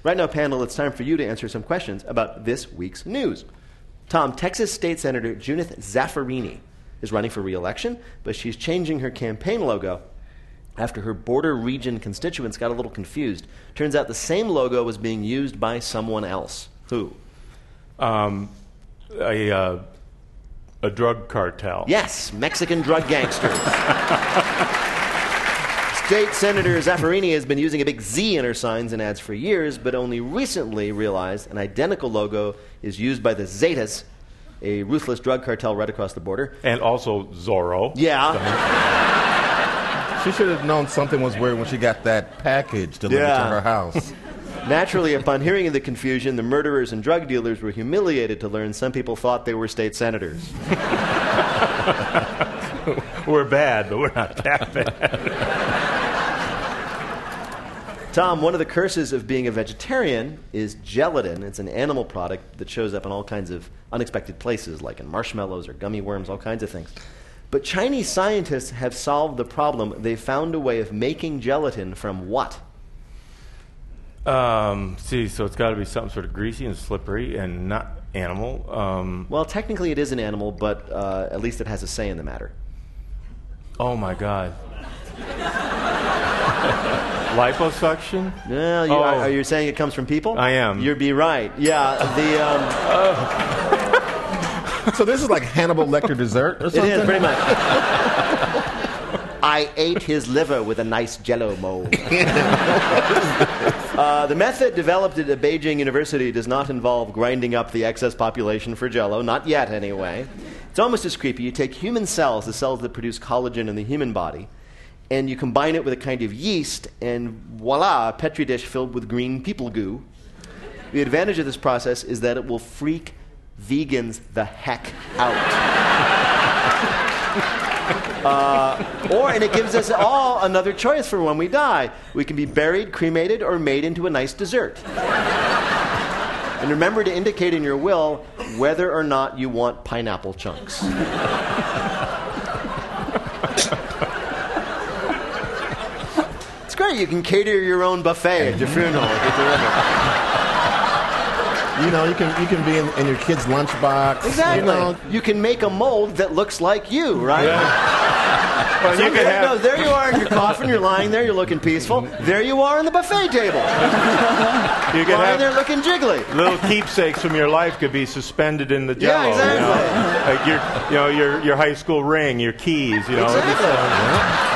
Right now, panel, it's time for you to answer some questions about this week's news. Tom, Texas State Senator Judith Zaffirini is running for re-election, but she's changing her campaign logo after her border region constituents got a little confused. Turns out the same logo was being used by someone else. Who? A drug cartel. Yes, Mexican drug gangsters. State Senator Zaffirini has been using a big Z in her signs and ads for years, but only recently realized an identical logo is used by the Zetas, a ruthless drug cartel right across the border. And also Zorro. Yeah. She should have known something was weird when she got that package delivered to her house. Naturally, upon hearing of the confusion, the murderers and drug dealers were humiliated to learn some people thought they were state senators. We're bad, but we're not that bad. Tom, one of the curses of being a vegetarian is gelatin. It's an animal product that shows up in all kinds of unexpected places, like in marshmallows or gummy worms, all kinds of things. But Chinese scientists have solved the problem. They found a way of making gelatin from what? So it's got to be something sort of greasy and slippery and not animal. Well, technically it is an animal, but at least it has a say in the matter. Oh, my God. Liposuction? No, are you saying it comes from people? I am. You'd be right. Yeah, So this is like Hannibal Lecter dessert or something? It is, pretty much. I ate his liver with a nice Jell-O mold. The method developed at a Beijing university does not involve grinding up the excess population for Jell-O, not yet anyway. It's almost as creepy. You take human cells, the cells that produce collagen in the human body, and you combine it with a kind of yeast, and voila, a Petri dish filled with green people goo. The advantage of this process is that it will freak vegans the heck out. And it gives us all another choice for when we die. We can be buried, cremated, or made into a nice dessert. And remember to indicate in your will whether or not you want pineapple chunks. It's great. You can cater your own buffet at your funeral. You know, you can be in your kid's lunchbox. Exactly. You know. You can make a mold that looks like you, right? Yeah. Well, you can No, there you are in your coffin. You're lying there. You're looking peaceful. There you are on the buffet table. You can lying have there looking jiggly. little keepsakes from your life could be suspended in the Jell-O. Yeah, exactly. You know? Like your high school ring, your keys. You know. Exactly.